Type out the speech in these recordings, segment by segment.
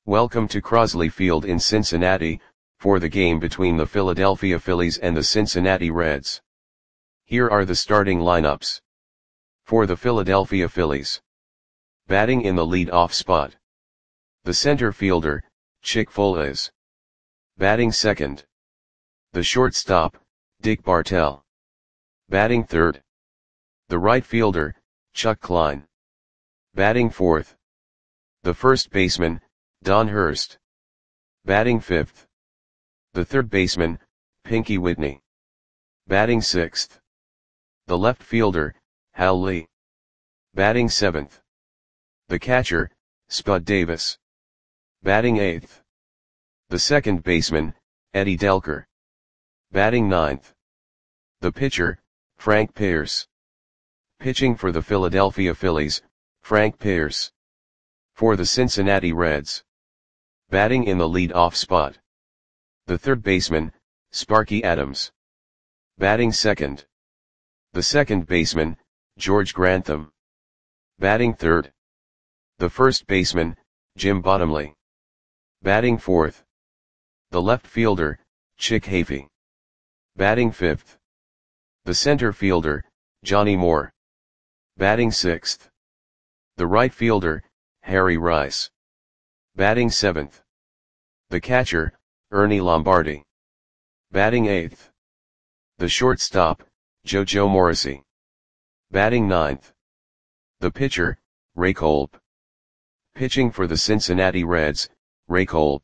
Welcome to Crosley Field in Cincinnati, for the game between the Philadelphia Phillies and the Cincinnati Reds. Here are the starting lineups. For the Philadelphia Phillies. Batting in the lead-off spot. The center fielder, Chick Foales. Batting second. The shortstop, Dick Bartell. Batting third. The right fielder, Chuck Klein. Batting fourth. The first baseman, Don Hurst. Batting fifth. The third baseman, Pinky Whitney. Batting sixth. The left fielder, Hal Lee. Batting seventh. The catcher, Spud Davis. Batting eighth. The second baseman, Eddie Delker. Batting ninth. The pitcher, Frank Pearce. Pitching for the Philadelphia Phillies, Frank Pearce. For the Cincinnati Reds. Batting in the lead-off spot. The third baseman, Sparky Adams. Batting second. The second baseman, George Grantham. Batting third. The first baseman, Jim Bottomley. Batting fourth. The left fielder, Chick Hafey. Batting fifth. The center fielder, Johnny Moore. Batting sixth. The right fielder, Harry Rice. Batting seventh. The catcher, Ernie Lombardi. Batting eighth. The shortstop, JoJo Morrissey. Batting ninth. The pitcher, Ray Kolb. Pitching for the Cincinnati Reds, Ray Kolb.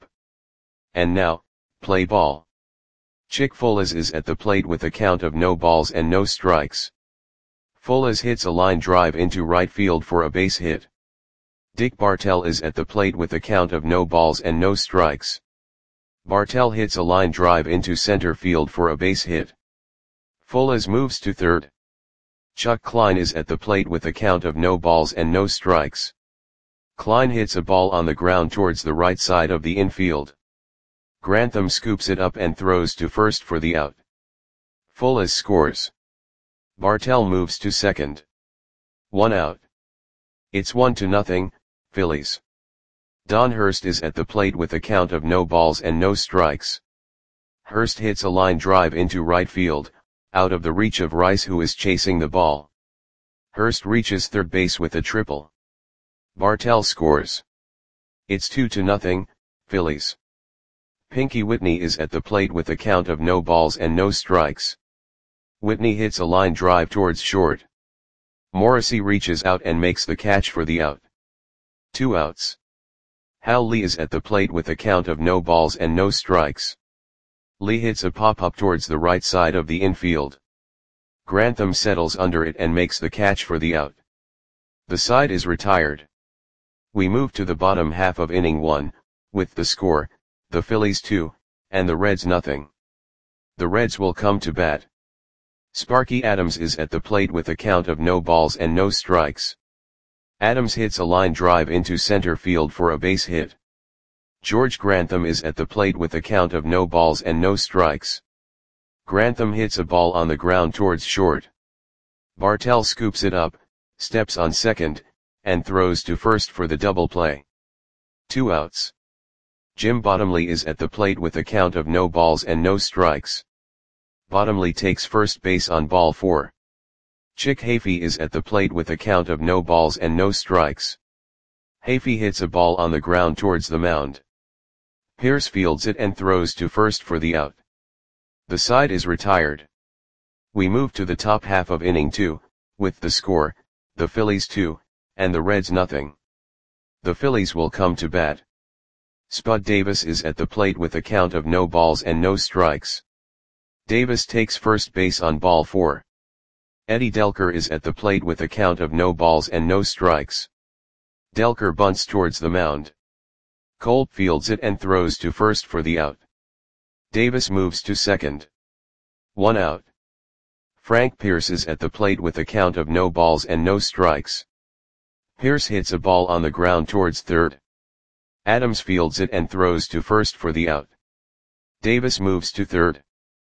And now, play ball. Chick Foales is at the plate with a count of no balls and no strikes. Foales hits a line drive into right field for a base hit. Dick Bartell is at the plate with a count of no balls and no strikes. Bartell hits a line drive into center field for a base hit. Foales moves to third. Chuck Klein is at the plate with a count of no balls and no strikes. Klein hits a ball on the ground towards the right side of the infield. Grantham scoops it up and throws to first for the out. Foales scores. Bartell moves to second. 1 out. It's 1-0, Phillies. Don Hurst is at the plate with a count of no balls and no strikes. Hurst hits a line drive into right field, out of the reach of Rice, who is chasing the ball. Hurst reaches third base with a triple. Bartell scores. It's 2-0, Phillies. Pinky Whitney is at the plate with a count of no balls and no strikes. Whitney hits a line drive towards short. Morrissey reaches out and makes the catch for the out. 2 outs. Hal Lee is at the plate with a count of no balls and no strikes. Lee hits a pop-up towards the right side of the infield. Grantham settles under it and makes the catch for the out. The side is retired. We move to the bottom half of inning 1, with the score, the Phillies 2, and the Reds 0. The Reds will come to bat. Sparky Adams is at the plate with a count of no balls and no strikes. Adams hits a line drive into center field for a base hit. George Grantham is at the plate with a count of no balls and no strikes. Grantham hits a ball on the ground towards short. Bartell scoops it up, steps on second, and throws to first for the double play. 2 outs. Jim Bottomley is at the plate with a count of no balls and no strikes. Bottomley takes first base on ball 4. Chick Hafey is at the plate with a count of no balls and no strikes. Hafey hits a ball on the ground towards the mound. Pearce fields it and throws to first for the out. The side is retired. We move to the top half of inning 2, with the score, the Phillies 2, and the Reds 0. The Phillies will come to bat. Spud Davis is at the plate with a count of no balls and no strikes. Davis takes first base on ball 4. Eddie Delker is at the plate with a count of no balls and no strikes. Delker bunts towards the mound. Kolb fields it and throws to first for the out. Davis moves to second. 1 out. Frank Pearce is at the plate with a count of no balls and no strikes. Pearce hits a ball on the ground towards third. Adams fields it and throws to first for the out. Davis moves to third.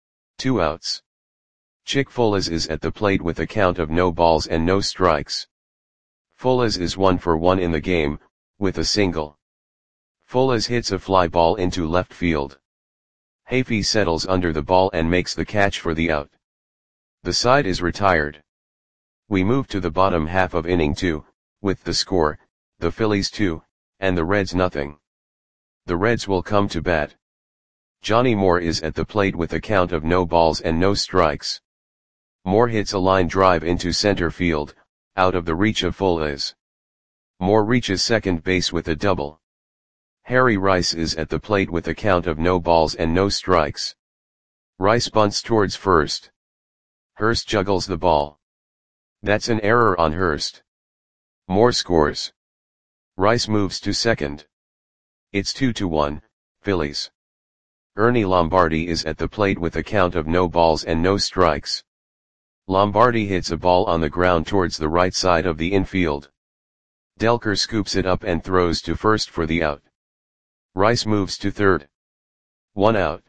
2 outs. Chick Foales is at the plate with a count of no balls and no strikes. Foales is 1 for 1 in the game, with a single. Fullers hits a fly ball into left field. Hafey settles under the ball and makes the catch for the out. The side is retired. We move to the bottom half of inning 2, with the score, the Phillies 2, and the Reds nothing. The Reds will come to bat. Johnny Moore is at the plate with a count of no balls and no strikes. Moore hits a line drive into center field, out of the reach of Fullers. Moore reaches second base with a double. Harry Rice is at the plate with a count of no balls and no strikes. Rice bunts towards first. Hurst juggles the ball. That's an error on Hurst. Moore scores. Rice moves to second. It's 2-1, Phillies. Ernie Lombardi is at the plate with a count of no balls and no strikes. Lombardi hits a ball on the ground towards the right side of the infield. Delker scoops it up and throws to first for the out. Rice moves to third. 1 out.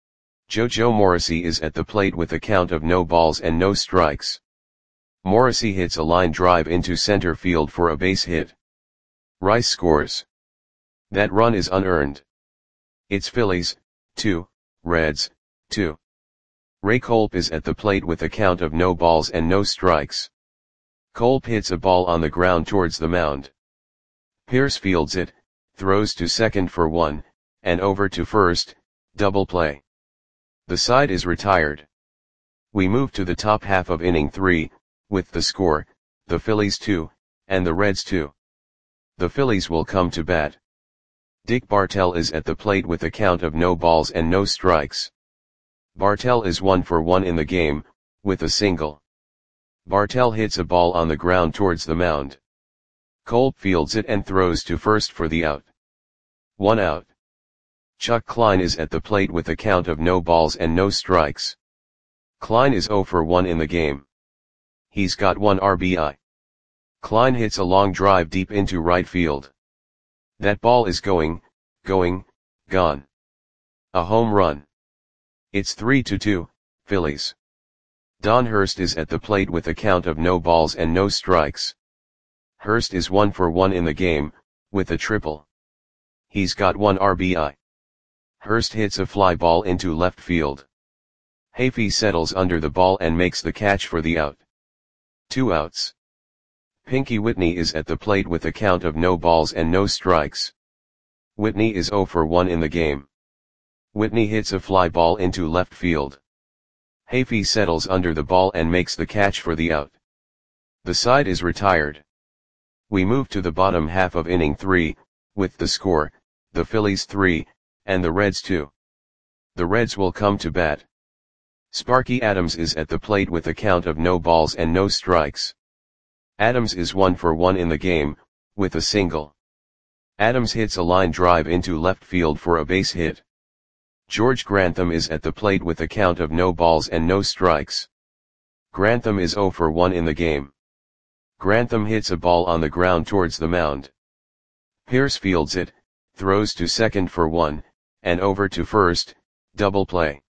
JoJo Morrissey is at the plate with a count of no balls and no strikes. Morrissey hits a line drive into center field for a base hit. Rice scores. That run is unearned. It's Phillies, 2, Reds, 2. Ray Kolb is at the plate with a count of no balls and no strikes. Kolb hits a ball on the ground towards the mound. Pierce fields it, throws to second for 1, and over to first, double play. The side is retired. We move to the top half of inning 3, with the score, the Phillies 2, and the Reds 2. The Phillies will come to bat. Dick Bartell is at the plate with a count of no balls and no strikes. Bartell is 1 for 1 in the game, with a single. Bartell hits a ball on the ground towards the mound. Kolb fields it and throws to first for the out. 1 out. Chuck Klein is at the plate with a count of no balls and no strikes. Klein is 0 for 1 in the game. He's got 1 RBI. Klein hits a long drive deep into right field. That ball is gone. A home run. It's 3-2, Phillies. Don Hurst is at the plate with a count of no balls and no strikes. Hurst is 1 for 1 in the game, with a triple. He's got 1 RBI. Hurst hits a fly ball into left field. Hafey settles under the ball and makes the catch for the out. 2 outs. Pinky Whitney is at the plate with a count of no balls and no strikes. Whitney is 0 for 1 in the game. Whitney hits a fly ball into left field. Hafey settles under the ball and makes the catch for the out. The side is retired. We move to the bottom half of inning 3, with the score, the Phillies 3, and the Reds 2. The Reds will come to bat. Sparky Adams is at the plate with a count of no balls and no strikes. Adams is 1 for 1 in the game, with a single. Adams hits a line drive into left field for a base hit. George Grantham is at the plate with a count of no balls and no strikes. Grantham is 0 for 1 in the game. Grantham hits a ball on the ground towards the mound. Pierce fields it, throws to second for 1, and over to first, double play.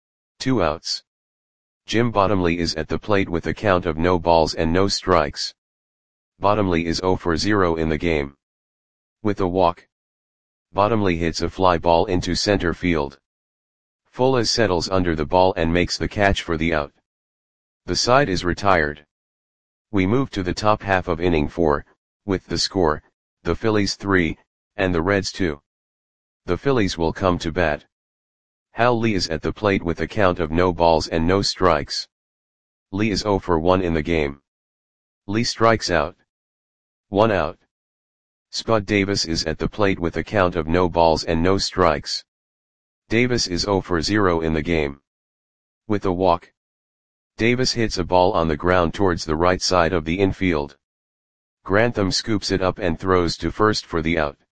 2 outs. Jim Bottomley is at the plate with a count of no balls and no strikes. Bottomley is 0 for 0 in the game. With a walk. Bottomley hits a fly ball into center field. Fullers settles under the ball and makes the catch for the out. The side is retired. We move to the top half of inning 4, with the score, the Phillies 3, and the Reds 2. The Phillies will come to bat. Hal Lee is at the plate with a count of no balls and no strikes. Lee is 0 for 1 in the game. Lee strikes out. 1 out. Spud Davis is at the plate with a count of no balls and no strikes. Davis is 0 for 0 in the game. With a walk. Davis hits a ball on the ground towards the right side of the infield. Grantham scoops it up and throws to first for the out.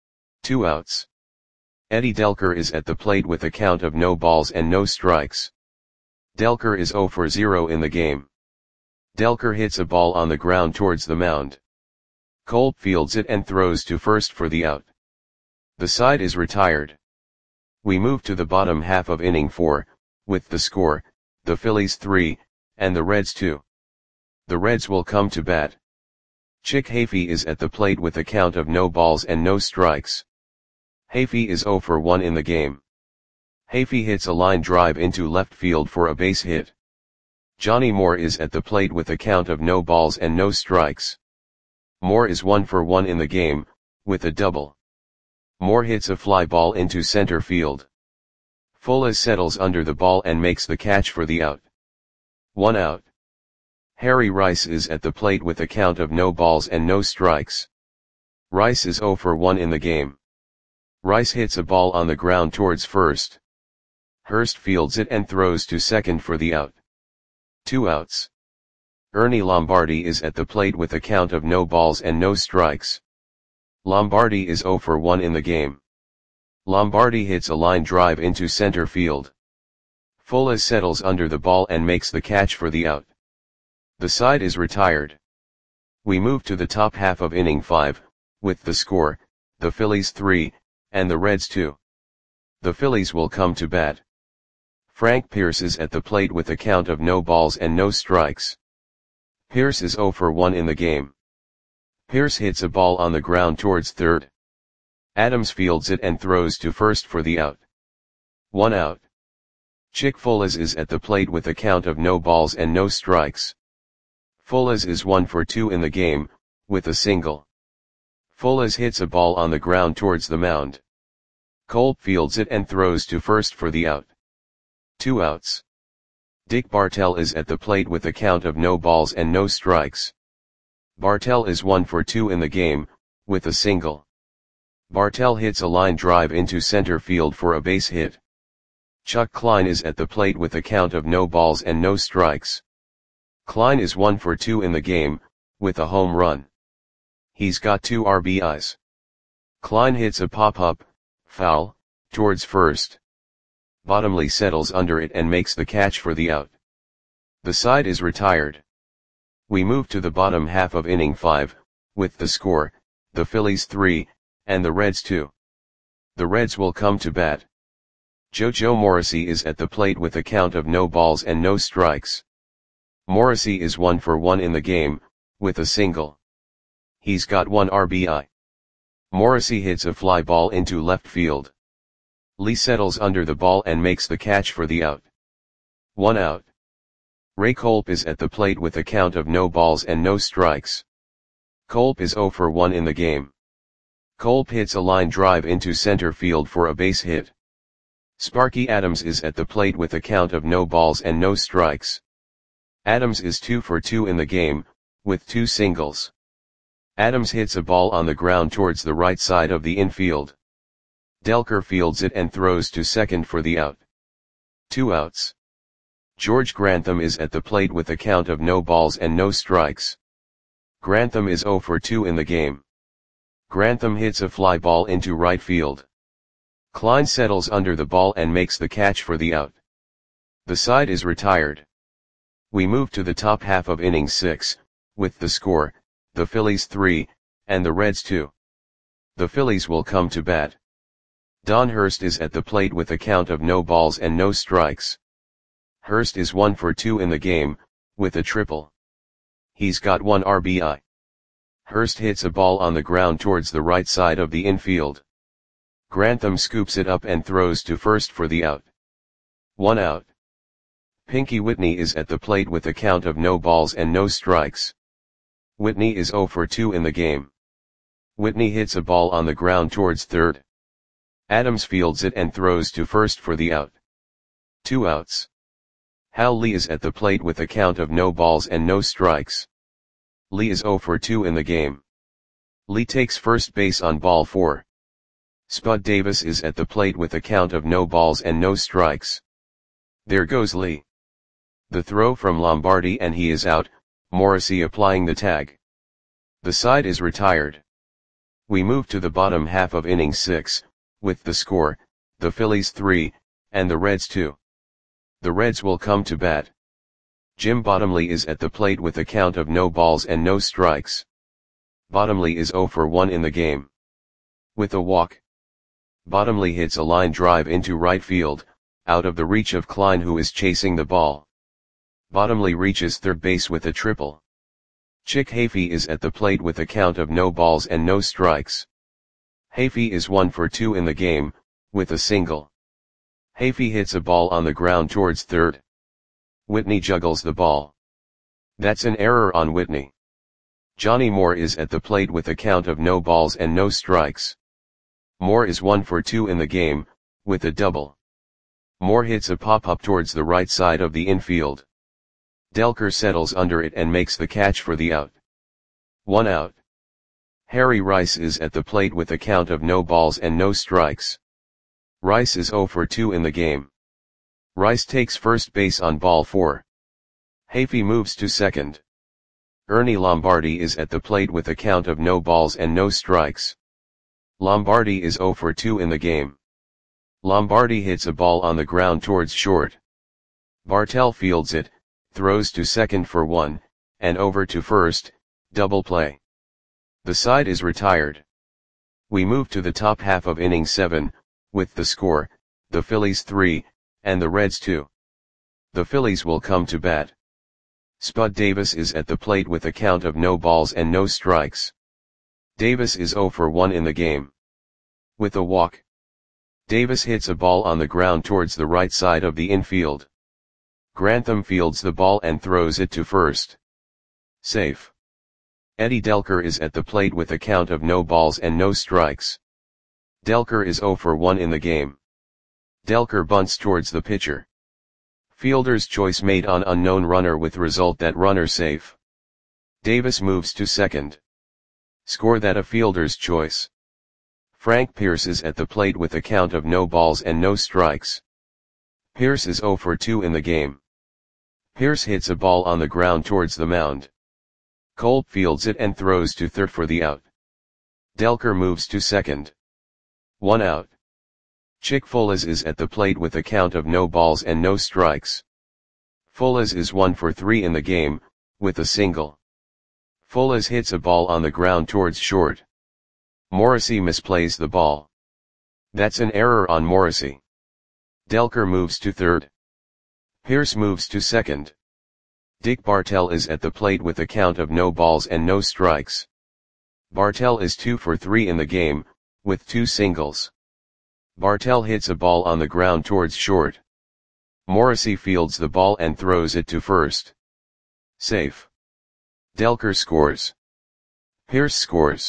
2 outs. Eddie Delker is at the plate with a count of no balls and no strikes. Delker is 0 for 0 in the game. Delker hits a ball on the ground towards the mound. Kolb fields it and throws to first for the out. The side is retired. We move to the bottom half of inning 4, with the score, the Phillies 3, and the Reds 2. The Reds will come to bat. Chick Hafey is at the plate with a count of no balls and no strikes. Hafey is 0 for 1 in the game. Hafey hits a line drive into left field for a base hit. Johnny Moore is at the plate with a count of no balls and no strikes. Moore is 1 for 1 in the game, with a double. Moore hits a fly ball into center field. Fuller settles under the ball and makes the catch for the out. 1 out. Harry Rice is at the plate with a count of no balls and no strikes. Rice is 0 for 1 in the game. Rice hits a ball on the ground towards first. Hurst fields it and throws to second for the out. 2 outs. Ernie Lombardi is at the plate with a count of no balls and no strikes. Lombardi is 0 for 1 in the game. Lombardi hits a line drive into center field. Fuller settles under the ball and makes the catch for the out. The side is retired. We move to the top half of inning 5, with the score, the Phillies 3, and the Reds 2. The Phillies will come to bat. Frank Pierce is at the plate with a count of no balls and no strikes. Pierce is 0 for 1 in the game. Pierce hits a ball on the ground towards third. Adams fields it and throws to first for the out. 1 out. Chick Folas is at the plate with a count of no balls and no strikes. Folas is 1 for 2 in the game, with a single. Folas hits a ball on the ground towards the mound. Kolb fields it and throws to first for the out. 2 outs. Dick Bartell is at the plate with a count of no balls and no strikes. Bartell is 1 for 2 in the game, with a single. Bartell hits a line drive into center field for a base hit. Chuck Klein is at the plate with a count of no balls and no strikes. Klein is 1 for 2 in the game, with a home run. He's got 2 RBIs. Klein hits a pop-up, foul, towards first. Bottomley settles under it and makes the catch for the out. The side is retired. We move to the bottom half of inning 5, with the score, the Phillies 3, and the Reds 2. The Reds will come to bat. JoJo Morrissey is at the plate with a count of no balls and no strikes. Morrissey is 1 for 1 in the game, with a single. He's got 1 RBI. Morrissey hits a fly ball into left field. Lee settles under the ball and makes the catch for the out. 1 out. Ray Kolb is at the plate with a count of no balls and no strikes. Kolb is 0 for 1 in the game. Kolb hits a line drive into center field for a base hit. Sparky Adams is at the plate with a count of no balls and no strikes. Adams is 2 for 2 in the game, with 2 singles. Adams hits a ball on the ground towards the right side of the infield. Delker fields it and throws to second for the out. 2 outs. George Grantham is at the plate with a count of no balls and no strikes. Grantham is 0 for 2 in the game. Grantham hits a fly ball into right field. Klein settles under the ball and makes the catch for the out. The side is retired. We move to the top half of inning 6, with the score, the Phillies 3, and the Reds 2. The Phillies will come to bat. Don Hurst is at the plate with a count of no balls and no strikes. Hurst is 1 for 2 in the game, with a triple. He's got 1 RBI. Hurst hits a ball on the ground towards the right side of the infield. Grantham scoops it up and throws to first for the out. 1 out. Pinky Whitney is at the plate with a count of no balls and no strikes. Whitney is 0 for 2 in the game. Whitney hits a ball on the ground towards third. Adams fields it and throws to first for the out. 2 outs. Hal Lee is at the plate with a count of no balls and no strikes. Lee is 0 for 2 in the game. Lee takes first base on ball 4. Spud Davis is at the plate with a count of no balls and no strikes. There goes Lee. The throw from Lombardi and he is out, Morrissey applying the tag. The side is retired. We move to the bottom half of inning 6, with the score, the Phillies 3, and the Reds 2. The Reds will come to bat. Jim Bottomley is at the plate with a count of no balls and no strikes. Bottomley is 0 for 1 in the game. With a walk. Bottomley hits a line drive into right field, out of the reach of Klein who is chasing the ball. Bottomley reaches third base with a triple. Chick Hafey is at the plate with a count of no balls and no strikes. Hafey is 1 for 2 in the game, with a single. Hafey hits a ball on the ground towards third. Whitney juggles the ball. That's an error on Whitney. Johnny Moore is at the plate with a count of no balls and no strikes. Moore is 1 for 2 in the game, with a double. Moore hits a pop-up towards the right side of the infield. Delker settles under it and makes the catch for the out. 1 out. Harry Rice is at the plate with a count of no balls and no strikes. Rice is 0 for 2 in the game. Rice takes first base on ball 4. Hafey moves to second. Ernie Lombardi is at the plate with a count of no balls and no strikes. Lombardi is 0 for 2 in the game. Lombardi hits a ball on the ground towards short. Bartell fields it, throws to second for 1, and over to first, double play. The side is retired. We move to the top half of inning 7, with the score, the Phillies 3, and the Reds 2. The Phillies will come to bat. Spud Davis is at the plate with a count of no balls and no strikes. Davis is 0 for 1 in the game. With a walk. Davis hits a ball on the ground towards the right side of the infield. Grantham fields the ball and throws it to first. Safe. Eddie Delker is at the plate with a count of no balls and no strikes. Delker is 0 for 1 in the game. Delker bunts towards the pitcher. Fielder's choice made on unknown runner with result that runner safe. Davis moves to second. Score that a fielder's choice. Frank Pierce is at the plate with a count of no balls and no strikes. Pierce is 0 for 2 in the game. Pierce hits a ball on the ground towards the mound. Kolb fields it and throws to third for the out. Delker moves to second. 1 out. Chick Folas is at the plate with a count of no balls and no strikes. Folas is 1 for 3 in the game, with a single. Folas hits a ball on the ground towards short. Morrissey misplays the ball. That's an error on Morrissey. Delker moves to third. Pierce moves to second. Dick Bartell is at the plate with a count of no balls and no strikes. Bartell is 2 for 3 in the game, with 2 singles. Bartell hits a ball on the ground towards short. Morrissey fields the ball and throws it to first. Safe. Delker scores. Pierce scores.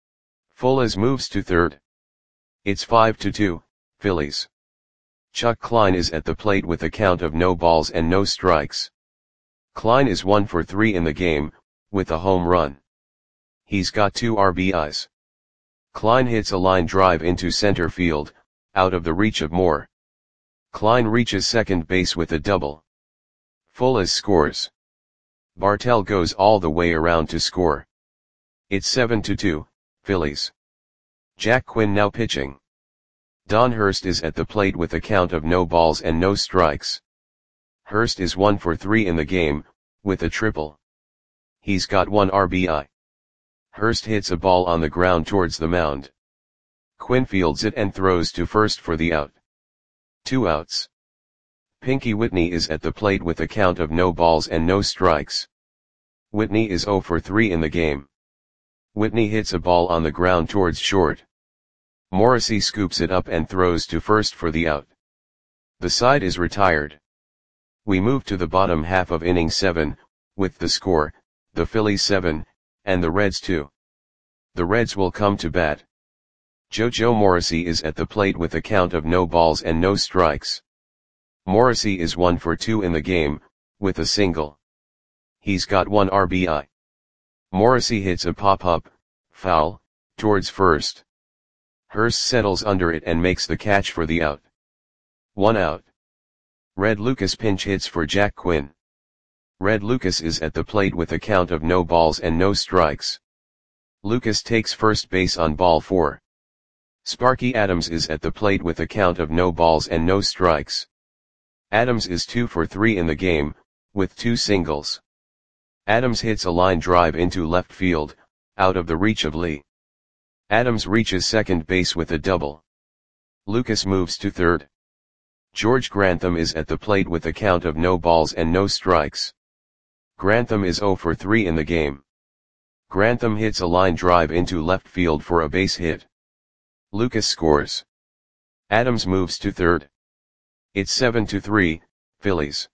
Folas moves to third. It's 5-2, Phillies. Chuck Klein is at the plate with a count of no balls and no strikes. Klein is 1 for 3 in the game, with a home run. He's got 2 RBIs. Klein hits a line drive into center field, out of the reach of Moore. Klein reaches second base with a double. Folas scores. Bartell goes all the way around to score. It's 7-2, Phillies. Jack Quinn now pitching. Don Hurst is at the plate with a count of no balls and no strikes. Hurst is 1 for 3 in the game, with a triple. He's got 1 RBI. Hurst hits a ball on the ground towards the mound. Quinn fields it and throws to first for the out. 2 outs. Pinky Whitney is at the plate with a count of no balls and no strikes. Whitney is 0 for 3 in the game. Whitney hits a ball on the ground towards short. Morrissey scoops it up and throws to first for the out. The side is retired. We move to the bottom half of inning 7, with the score, the Phillies 7, and the Reds 2. The Reds will come to bat. JoJo Morrissey is at the plate with a count of no balls and no strikes. Morrissey is 1 for 2 in the game, with a single. He's got 1 RBI. Morrissey hits a pop-up, foul, towards first. Hurst settles under it and makes the catch for the out. 1 out. Red Lucas pinch hits for Jack Quinn. Red Lucas is at the plate with a count of no balls and no strikes. Lucas takes first base on ball 4. Sparky Adams is at the plate with a count of no balls and no strikes. Adams is 2 for 3 in the game, with 2 singles. Adams hits a line drive into left field, out of the reach of Lee. Adams reaches second base with a double. Lucas moves to third. George Grantham is at the plate with a count of no balls and no strikes. Grantham is 0 for 3 in the game. Grantham hits a line drive into left field for a base hit. Lucas scores. Adams moves to third. It's 7-3, Phillies.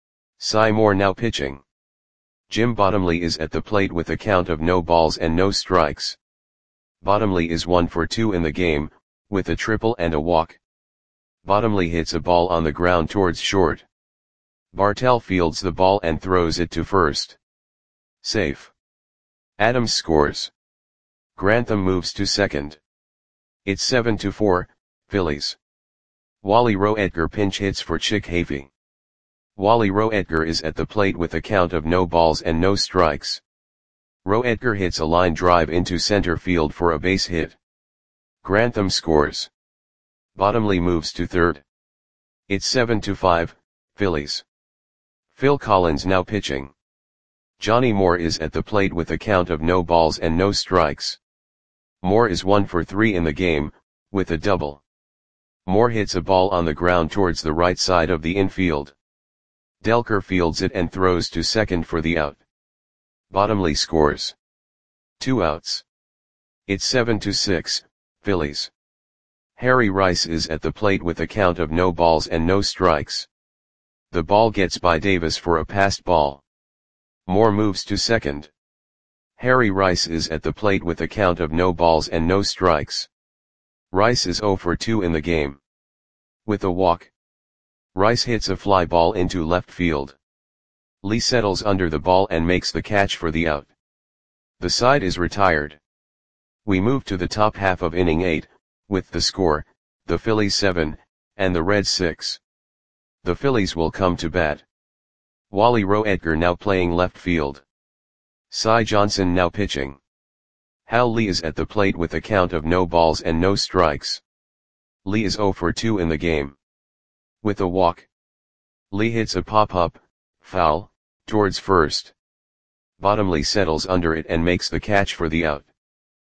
Cy Moore now pitching. Jim Bottomley is at the plate with a count of no balls and no strikes. Bottomley is 1 for 2 in the game, with a triple and a walk. Bottomley hits a ball on the ground towards short. Bartell fields the ball and throws it to first. Safe. Adams scores. Grantham moves to second. It's 7-4, Phillies. Wally Roedger pinch hits for Chick Hafey. Wally Roedger is at the plate with a count of no balls and no strikes. Roedger hits a line drive into center field for a base hit. Grantham scores. Bottomley moves to third. It's 7-5, Phillies. Phil Collins now pitching. Johnny Moore is at the plate with a count of no balls and no strikes. Moore is 1 for 3 in the game, with a double. Moore hits a ball on the ground towards the right side of the infield. Delker fields it and throws to second for the out. Bottomley scores. 2 outs. It's 7-6, Phillies. Harry Rice is at the plate with a count of no balls and no strikes. The ball gets by Davis for a passed ball. Moore moves to second. Harry Rice is at the plate with a count of no balls and no strikes. Rice is 0 for 2 in the game. With a walk. Rice hits a fly ball into left field. Lee settles under the ball and makes the catch for the out. The side is retired. We move to the top half of inning 8, with the score, the Phillies 7, and the Reds 6. The Phillies will come to bat. Wally Roedger now playing left field. Cy Johnson now pitching. Hal Lee is at the plate with a count of no balls and no strikes. Lee is 0 for 2 in the game. With a walk. Lee hits a pop-up, foul, towards first. Bottomley settles under it and makes the catch for the out.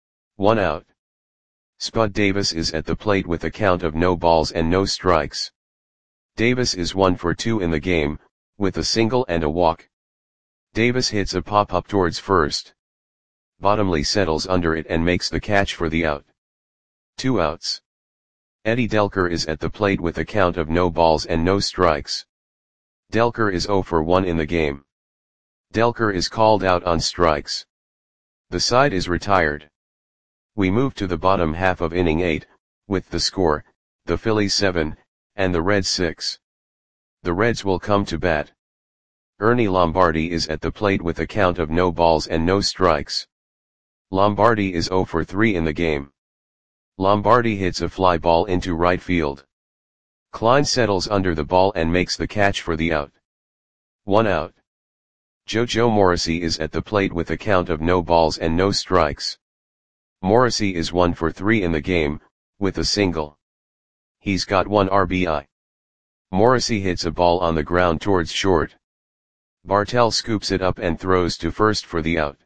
1 out. Spud Davis is at the plate with a count of no balls and no strikes. Davis is 1 for 2 in the game, with a single and a walk. Davis hits a pop-up towards first. Bottomley settles under it and makes the catch for the out. 2 outs. Eddie Delker is at the plate with a count of no balls and no strikes. Delker is 0 for 1 in the game. Delker is called out on strikes. The side is retired. We move to the bottom half of inning 8, with the score, the Phillies 7, and the Reds 6. The Reds will come to bat. Ernie Lombardi is at the plate with a count of no balls and no strikes. Lombardi is 0 for 3 in the game. Lombardi hits a fly ball into right field. Klein settles under the ball and makes the catch for the out. 1 out. JoJo Morrissey is at the plate with a count of no balls and no strikes. Morrissey is 1 for 3 in the game, with a single. He's got 1 RBI. Morrissey hits a ball on the ground towards short. Bartell scoops it up and throws to first for the out.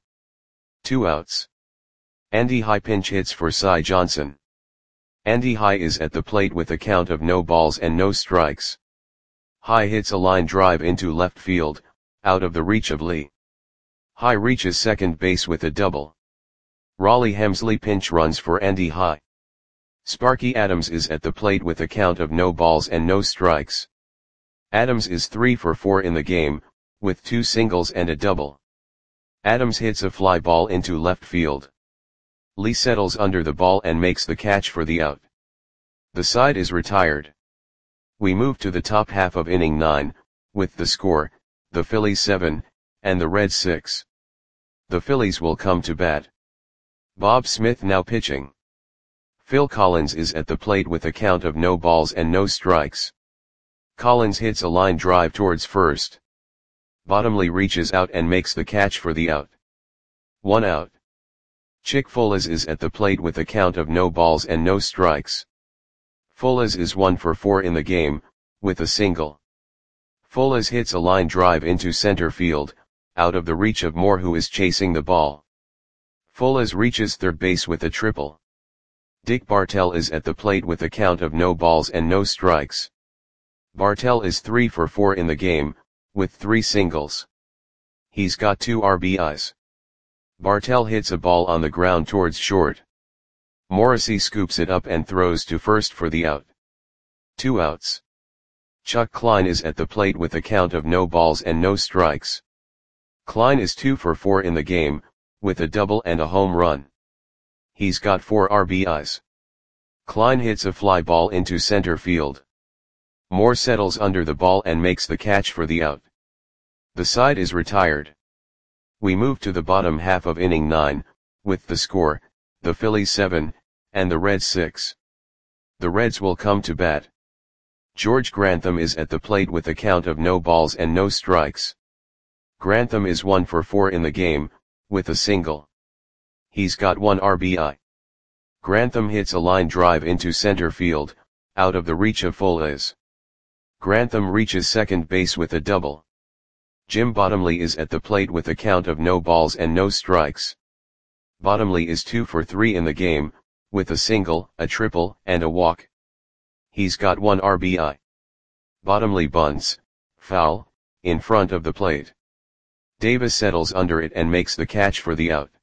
2 outs. Andy High pinch hits for Cy Johnson. Andy High is at the plate with a count of no balls and no strikes. High hits a line drive into left field, out of the reach of Lee. High reaches second base with a double. Raleigh Hemsley pinch runs for Andy High. Sparky Adams is at the plate with a count of no balls and no strikes. Adams is 3 for 4 in the game, with 2 singles and a double. Adams hits a fly ball into left field. Lee settles under the ball and makes the catch for the out. The side is retired. We move to the top half of inning 9, with the score, the Phillies 7, and the Reds 6. The Phillies will come to bat. Bob Smith now pitching. Phil Collins is at the plate with a count of no balls and no strikes. Collins hits a line drive towards first. Bottomley reaches out and makes the catch for the out. 1 out. Chick Folas is at the plate with a count of no balls and no strikes. Folas is 1 for 4 in the game, with a single. Folas hits a line drive into center field, out of the reach of Moore who is chasing the ball. Folas reaches third base with a triple. Dick Bartell is at the plate with a count of no balls and no strikes. Bartell is 3 for 4 in the game, with 3 singles. He's got 2 RBIs. Bartell hits a ball on the ground towards short. Morrissey scoops it up and throws to first for the out. 2 outs. Chuck Klein is at the plate with a count of no balls and no strikes. Klein is 2 for 4 in the game, with a double and a home run. He's got 4 RBIs. Klein hits a fly ball into center field. Moore settles under the ball and makes the catch for the out. The side is retired. We move to the bottom half of inning 9, with the score, the Phillies 7, and the Reds 6. The Reds will come to bat. George Grantham is at the plate with a count of no balls and no strikes. Grantham is 1 for 4 in the game, with a single. He's got 1 RBI. Grantham hits a line drive into center field, out of the reach of Foles. Grantham reaches second base with a double. Jim Bottomley is at the plate with a count of no balls and no strikes. Bottomley is 2 for 3 in the game, with a single, a triple, and a walk. He's got 1 RBI. Bottomley bunts, foul, in front of the plate. Davis settles under it and makes the catch for the out.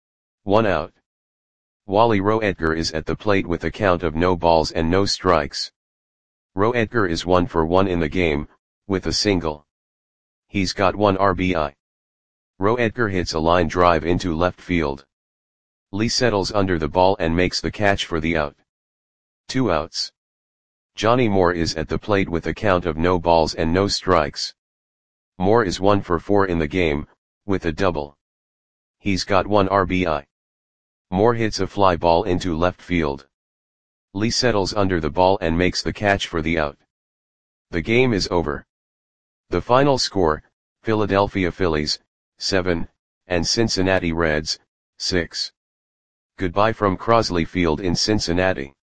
1 out. Wally Roedger is at the plate with a count of no balls and no strikes. Roedger is 1 for 1 in the game, with a single. He's got 1 RBI. Roedger hits a line drive into left field. Lee settles under the ball and makes the catch for the out. 2 outs. Johnny Moore is at the plate with a count of no balls and no strikes. Moore is 1 for 4 in the game, with a double. He's got 1 RBI. Moore hits a fly ball into left field. Lee settles under the ball and makes the catch for the out. The game is over. The final score, Philadelphia Phillies, 7, and Cincinnati Reds, 6. Goodbye from Crosley Field in Cincinnati.